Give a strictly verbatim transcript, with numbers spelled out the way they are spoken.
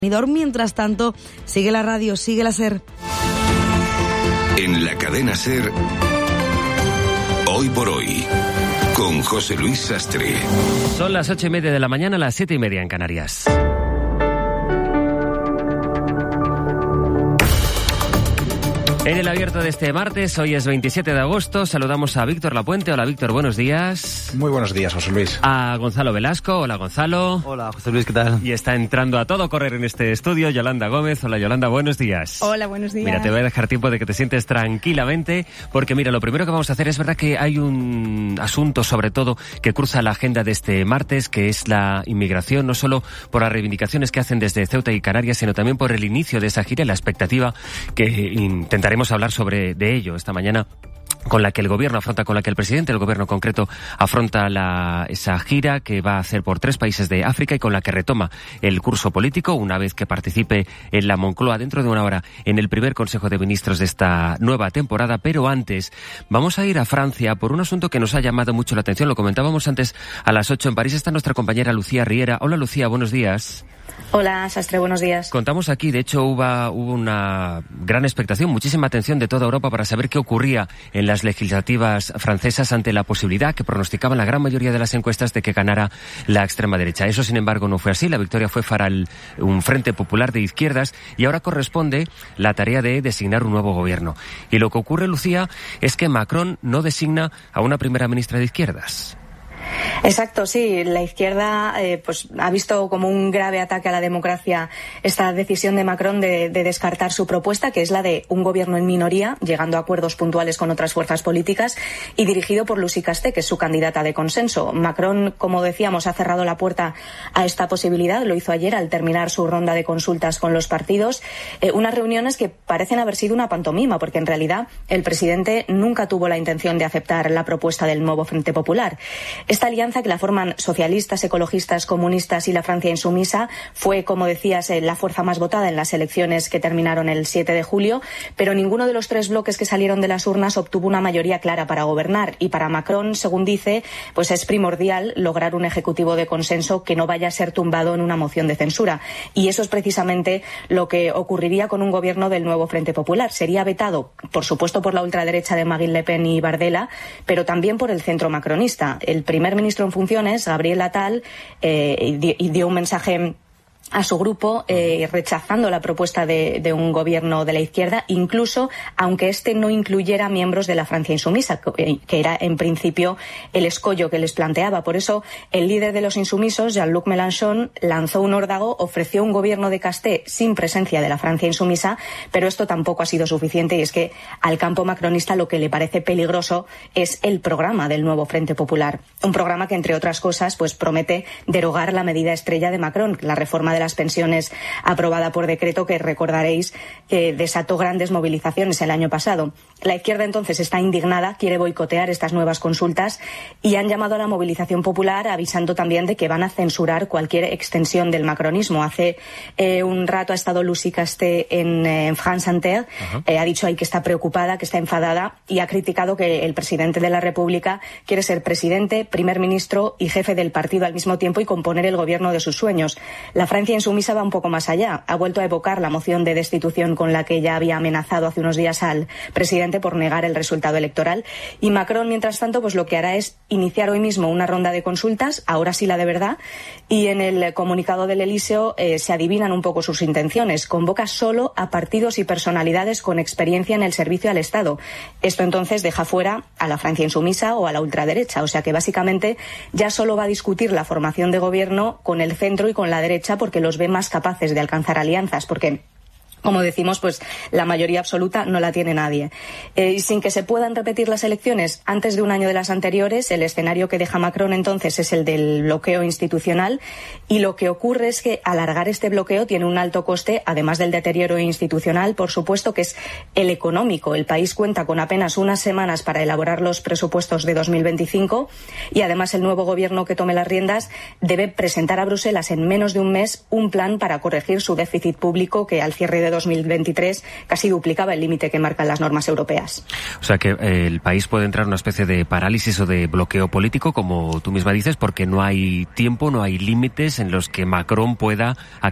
Mientras tanto, sigue la radio, sigue la SER. En la cadena SER, Hoy por Hoy, con José Luis Sastre. Son las ocho y media de la mañana, las siete y media en Canarias. En el abierto de este martes, hoy es veintisiete de agosto, saludamos a Víctor Lapuente. Hola Víctor, buenos días. Muy buenos días, José Luis. A Gonzalo Velasco. Hola Gonzalo. Hola José Luis, ¿qué tal? Y está entrando a todo correr en este estudio Yolanda Gómez. Hola Yolanda, buenos días. Hola, buenos días. Mira, te voy a dejar tiempo de que te sientes tranquilamente, porque mira, lo primero que vamos a hacer es verdad que hay un asunto sobre todo que cruza la agenda de este martes, que es la inmigración, no solo por las reivindicaciones que hacen desde Ceuta y Canarias, sino también por el inicio de esa gira y la expectativa que intentaremos hablar sobre de ello esta mañana, con la que el gobierno afronta, con la que el presidente del gobierno concreto afronta la, esa gira que va a hacer por tres países de África y con la que retoma el curso político una vez que participe en la Moncloa dentro de una hora en el primer Consejo de Ministros de esta nueva temporada. Pero antes vamos a ir a Francia por un asunto que nos ha llamado mucho la atención. Lo comentábamos antes a las ocho en París. Está nuestra compañera Lucía Riera. Hola Lucía, buenos días. Hola, Sastre, buenos días. Contamos aquí, de hecho hubo, hubo una gran expectación, muchísima atención de toda Europa para saber qué ocurría en las legislativas francesas ante la posibilidad que pronosticaban la gran mayoría de las encuestas de que ganara la extrema derecha. Eso, sin embargo, no fue así. La victoria fue para el, un Frente Popular de izquierdas y ahora corresponde la tarea de designar un nuevo gobierno. Y lo que ocurre, Lucía, es que Macron no designa a una primera ministra de izquierdas. Exacto, sí. La izquierda eh, pues ha visto como un grave ataque a la democracia esta decisión de Macron de, de descartar su propuesta, que es la de un gobierno en minoría, llegando a acuerdos puntuales con otras fuerzas políticas y dirigido por Lucy Casté, que es su candidata de consenso. Macron, como decíamos, ha cerrado la puerta a esta posibilidad. Lo hizo ayer al terminar su ronda de consultas con los partidos. Eh, unas reuniones que parecen haber sido una pantomima, porque en realidad el presidente nunca tuvo la intención de aceptar la propuesta del nuevo Frente Popular. Esta alianza, que la forman socialistas, ecologistas, comunistas y la Francia insumisa, fue, como decías, la fuerza más votada en las elecciones que terminaron el siete de julio, pero ninguno de los tres bloques que salieron de las urnas obtuvo una mayoría clara para gobernar. Y para Macron, según dice, pues es primordial lograr un ejecutivo de consenso que no vaya a ser tumbado en una moción de censura. Y eso es precisamente lo que ocurriría con un gobierno del nuevo Frente Popular. Sería vetado, por supuesto, por la ultraderecha de Marine Le Pen y Bardella, pero también por el centro macronista. El primer ministro en funciones, Gabriel Attal, eh, dio un mensaje a su grupo eh, rechazando la propuesta de, de un gobierno de la izquierda, incluso aunque este no incluyera miembros de la Francia insumisa, que, que era en principio el escollo que les planteaba. Por eso el líder de los insumisos, Jean-Luc Mélenchon, lanzó un órdago, ofreció un gobierno de Casté sin presencia de la Francia insumisa, pero esto tampoco ha sido suficiente, y es que al campo macronista lo que le parece peligroso es el programa del nuevo Frente Popular. Un programa que, entre otras cosas, pues promete derogar la medida estrella de Macron, la reforma de las pensiones aprobada por decreto, que recordaréis que desató grandes movilizaciones el año pasado. La izquierda entonces está indignada, quiere boicotear estas nuevas consultas y han llamado a la movilización popular, avisando también de que van a censurar cualquier extensión del macronismo. Hace eh, un rato ha estado Lucy Casté en, eh, en France Inter, eh, ha dicho ahí que está preocupada, que está enfadada, y ha criticado que el presidente de la República quiere ser presidente, primer ministro y jefe del partido al mismo tiempo y componer el gobierno de sus sueños. La Francia insumisa va un poco más allá. Ha vuelto a evocar la moción de destitución con la que ya había amenazado hace unos días al presidente por negar el resultado electoral. Y Macron, mientras tanto, pues lo que hará es iniciar hoy mismo una ronda de consultas, ahora sí la de verdad, y en el comunicado del Elíseo eh, se adivinan un poco sus intenciones. Convoca solo a partidos y personalidades con experiencia en el servicio al Estado. Esto entonces deja fuera a la Francia insumisa o a la ultraderecha. O sea que básicamente ya solo va a discutir la formación de gobierno con el centro y con la derecha, porque los ve más capaces de alcanzar alianzas, porque, como decimos, pues la mayoría absoluta no la tiene nadie. Eh, y sin que se puedan repetir las elecciones antes de un año de las anteriores, el escenario que deja Macron entonces es el del bloqueo institucional, y lo que ocurre es que alargar este bloqueo tiene un alto coste, además del deterioro institucional, por supuesto, que es el económico. El país cuenta con apenas unas semanas para elaborar los presupuestos de dos mil veinticinco y además el nuevo gobierno que tome las riendas debe presentar a Bruselas en menos de un mes un plan para corregir su déficit público, que al cierre de dos mil veintitrés casi duplicaba el límite que marcan las normas europeas. O sea que eh, el país puede entrar en una especie de parálisis o de bloqueo político, como tú misma dices, porque no hay tiempo, no hay límites en los que Macron pueda